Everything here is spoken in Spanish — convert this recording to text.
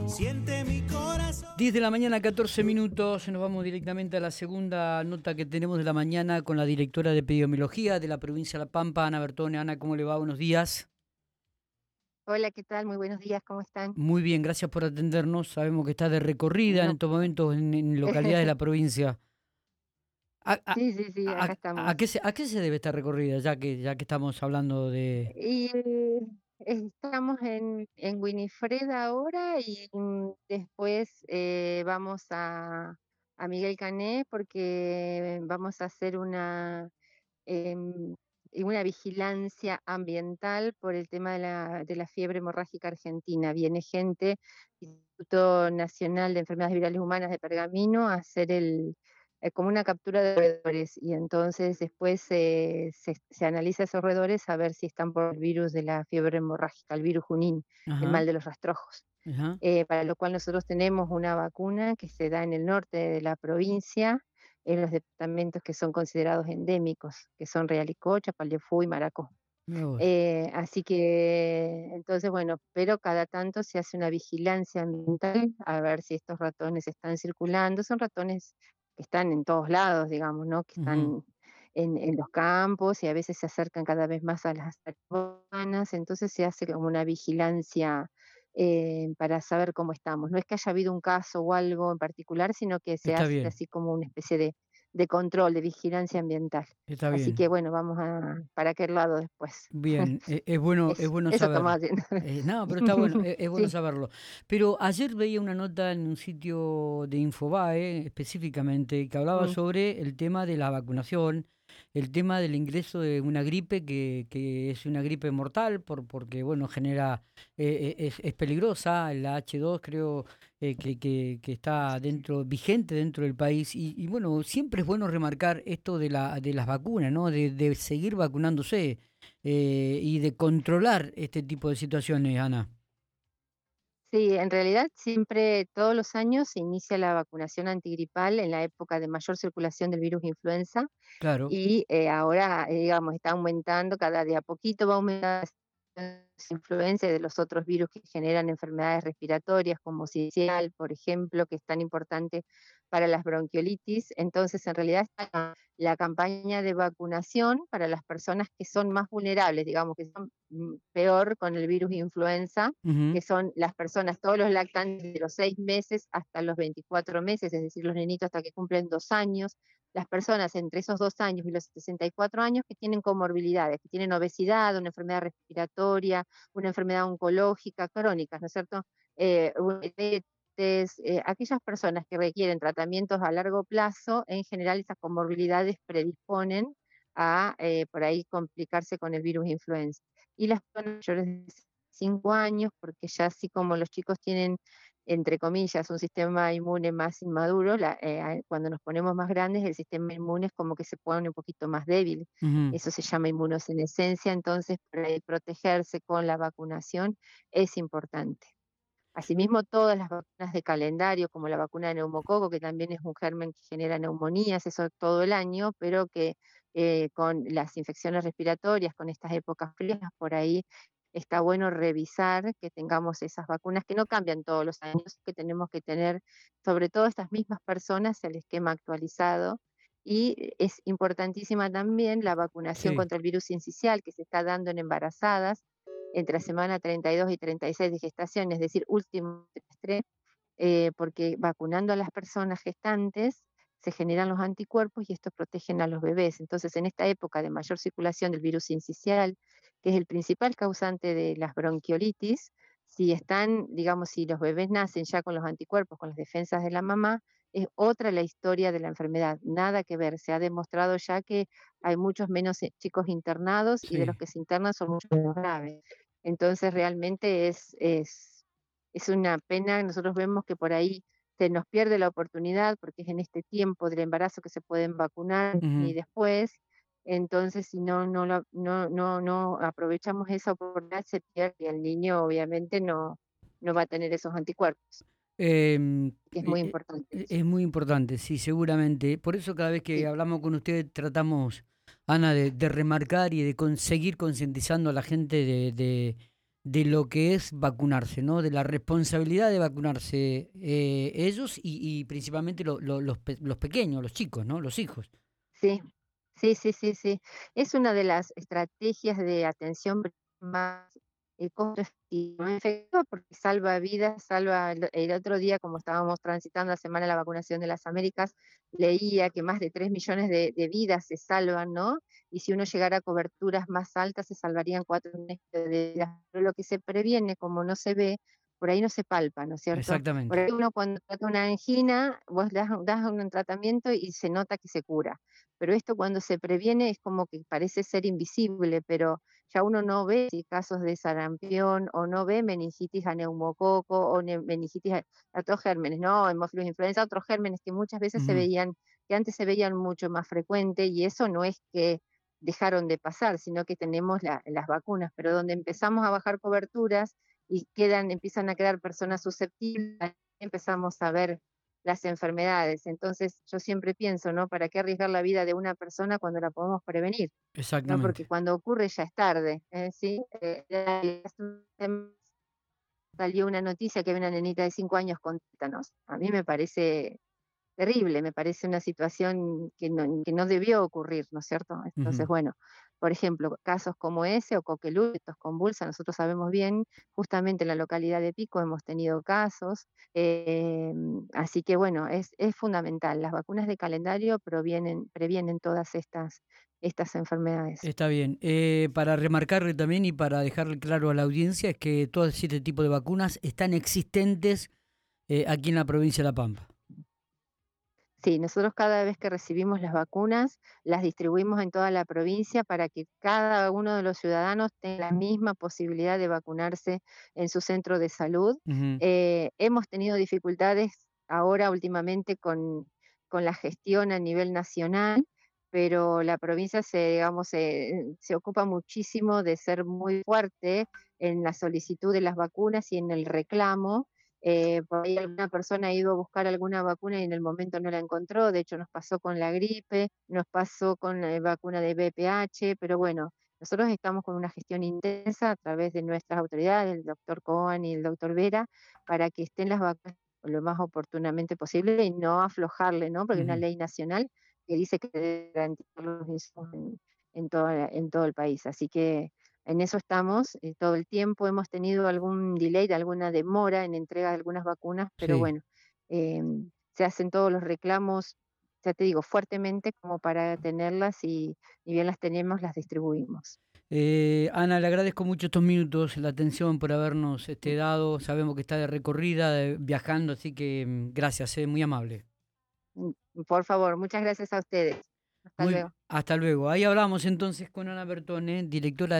Siente mi corazón. 10 de la mañana, 14 minutos. Nos vamos directamente a la segunda nota que tenemos de la mañana con la directora de epidemiología de la provincia de La Pampa, Ana Bertone. Ana, ¿cómo le va? Buenos días. Hola, ¿qué tal? Muy buenos días, ¿cómo están? Muy bien, gracias por atendernos. Sabemos que está de recorrida en No. estos momentos en localidades de la provincia. Sí, acá ¿A estamos. qué se debe esta recorrida, ya que estamos hablando de...? Y estamos en Winifred ahora y después vamos a Miguel Cané porque vamos a hacer em, una vigilancia ambiental por el tema de la fiebre hemorrágica argentina. Viene gente, Instituto Nacional de Enfermedades Virales Humanas de Pergamino, a hacer como una captura de roedores y entonces después se analiza esos roedores a ver si están por el virus de la fiebre hemorrágica, el virus Junín, el Ajá, mal de los rastrojos. ajá. Para lo cual nosotros tenemos una vacuna que se da en el norte de la provincia, en los departamentos que son considerados endémicos, que son Realicocha, Palefú y Maracó. Mira vos. Así que, entonces, bueno, pero cada tanto se hace una vigilancia ambiental a ver si estos ratones están circulando. Son ratones que están en todos lados, digamos, ¿no? Que Ujú. están en los campos y a veces se acercan cada vez más a las áreas urbanas, entonces se hace como una vigilancia para saber cómo estamos. No es que haya habido un caso o algo en particular, sino que se Está hace bien, así como una especie de control, de vigilancia ambiental. está Así que bien. bueno, vamos para aquel lado después. Bien, es bueno Eso estamos saber. haciendo. No, pero está bueno, es bueno Sí. saberlo. Pero ayer veía una nota en un sitio de Infobae específicamente que hablaba Mm. sobre el tema de la vacunación, el tema del ingreso de una gripe que es una gripe mortal porque bueno, genera, es peligrosa, la H2 creo que está vigente dentro del país y bueno, siempre es bueno remarcar esto de las vacunas, ¿no? De seguir vacunándose y de controlar este tipo de situaciones, Ana. Sí, en realidad siempre, todos los años se inicia la vacunación antigripal en la época de mayor circulación del virus influenza Claro. y ahora, digamos, está aumentando, cada día a poquito va aumentando la influencia de los otros virus que generan enfermedades respiratorias, como sincicial, por ejemplo, que es tan importante para las bronquiolitis. Entonces, en realidad está la campaña de vacunación para las personas que son más vulnerables, digamos, que son peor con el virus influenza, Ujú. que son las personas, todos los lactantes de los 6 meses hasta los 24 meses, es decir, los nenitos hasta que cumplen 2 años, las personas entre esos 2 años y los 64 años que tienen comorbilidades, que tienen obesidad, una enfermedad respiratoria, una enfermedad oncológica crónica, ¿no es cierto? Diabetes, aquellas personas que requieren tratamientos a largo plazo, en general esas comorbilidades predisponen a por ahí complicarse con el virus influenza. Y las personas mayores de 5 años, porque ya así como los chicos tienen, entre comillas, un sistema inmune más inmaduro, cuando nos ponemos más grandes, el sistema inmune es como que se pone un poquito más débil. Ujú. Eso se llama inmunosenescencia, entonces para ahí protegerse con la vacunación es importante. Asimismo, todas las vacunas de calendario, como la vacuna de neumococo, que también es un germen que genera neumonías, eso todo el año, pero que con las infecciones respiratorias, con estas épocas frías, por ahí está bueno revisar que tengamos esas vacunas que no cambian todos los años, que tenemos que tener, sobre todo estas mismas personas, el esquema actualizado. Y es importantísima también la vacunación Sí. contra el virus sincicial que se está dando en embarazadas entre la semana 32 y 36 de gestación, es decir, último trimestre, porque vacunando a las personas gestantes se generan los anticuerpos y estos protegen a los bebés. Entonces, en esta época de mayor circulación del virus sincicial, que es el principal causante de las bronquiolitis, si están, digamos, si los bebés nacen ya con los anticuerpos, con las defensas de la mamá, es otra la historia de la enfermedad, nada que ver. Se ha demostrado ya que hay muchos menos chicos internados y de los Sí. que se internan son mucho menos graves. Entonces, realmente es una pena. Nosotros vemos que por ahí se nos pierde la oportunidad porque es en este tiempo del embarazo que se pueden vacunar y Ujú. después. Entonces, si no aprovechamos esa oportunidad, se pierde y el niño obviamente no va a tener esos anticuerpos, Em, que es muy importante eso. es muy importante, sí, seguramente. Por eso cada vez que Sí, hablamos con usted tratamos, Ana, de remarcar y de seguir concientizando a la gente de lo que es vacunarse, ¿no? De la responsabilidad de vacunarse ellos y principalmente los pequeños, los chicos, ¿no? Los hijos. Sí, sí, sí, sí, sí. Es una de las estrategias de atención más costo efectiva porque salva vidas, salva el otro día, como estábamos transitando la Semana de la Vacunación de las Américas, leía que más de 3 millones de vidas se salvan, ¿no? Y si uno llegara a coberturas más altas, se salvarían 4 millones de vidas. Pero lo que se previene, como no se ve, por ahí no se palpa, ¿no es cierto? Por Exactamente. ahí uno cuando trata una angina, vos das un tratamiento y se nota que se cura, pero esto cuando se previene es como que parece ser invisible, pero ya uno no ve si casos de sarampión o no ve meningitis a neumococo o meningitis a otros gérmenes, no, hemófilos influenza, otros gérmenes que muchas veces se Ujú. veían, que antes se veían mucho más frecuente y eso no es que dejaron de pasar, sino que tenemos las vacunas, pero donde empezamos a bajar coberturas y empiezan a quedar personas susceptibles, ahí empezamos a ver las enfermedades. Entonces, yo siempre pienso, ¿no? ¿Para qué arriesgar la vida de una persona cuando la podemos prevenir? ¿No? Porque Exactamente. cuando ocurre ya es tarde, ¿sí? Hace un tiempo salió una noticia que había una nenita de 5 años con tétanos. A mí me parece terrible, me parece una situación que no debió ocurrir, ¿no es cierto? Entonces, Ujú. bueno, por ejemplo, casos como ese o coqueluche, estos convulsa, nosotros sabemos bien, justamente en la localidad de Pico hemos tenido casos, así que bueno, es fundamental. Las vacunas de calendario previenen todas estas enfermedades. Está bien. Para remarcarle también y para dejarle claro a la audiencia es que todo este tipo de vacunas están existentes aquí en la provincia de La Pampa. Sí, nosotros cada vez que recibimos las vacunas, las distribuimos en toda la provincia para que cada uno de los ciudadanos tenga la misma posibilidad de vacunarse en su centro de salud. Ujú. Hemos tenido dificultades ahora últimamente con la gestión a nivel nacional, pero la provincia digamos, se ocupa muchísimo de ser muy fuerte en la solicitud de las vacunas y en el reclamo. Por ahí alguna persona ha ido a buscar alguna vacuna y en el momento no la encontró, de hecho nos pasó con la gripe, nos pasó con la vacuna de VPH, pero bueno, nosotros estamos con una gestión intensa a través de nuestras autoridades, el doctor Cohen y el doctor Vera, para que estén las vacunas lo más oportunamente posible y no aflojarle, ¿no? Porque hay una Ujú. ley nacional que dice que debe garantizar los insumos en todo el país. Así que en eso estamos, todo el tiempo hemos tenido algún delay, alguna demora en entrega de algunas vacunas, pero Sí. bueno, se hacen todos los reclamos, ya te digo, fuertemente como para tenerlas y bien las tenemos, las distribuimos. Ana, le agradezco mucho estos minutos, la atención por habernos dado. Sabemos que está de recorrida, viajando, así que gracias, muy amable. Por favor, muchas gracias a ustedes. Hasta luego. Hasta luego. Ahí hablamos entonces con Ana Bertone, directora